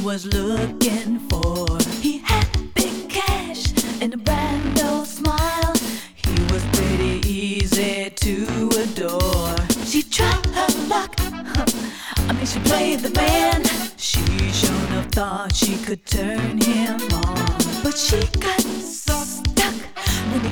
was looking for. He had big cash and a brand new smile. He was pretty easy to adore. She tried her luck, she played the band. She sure enough thought she could turn him on, but she got sucked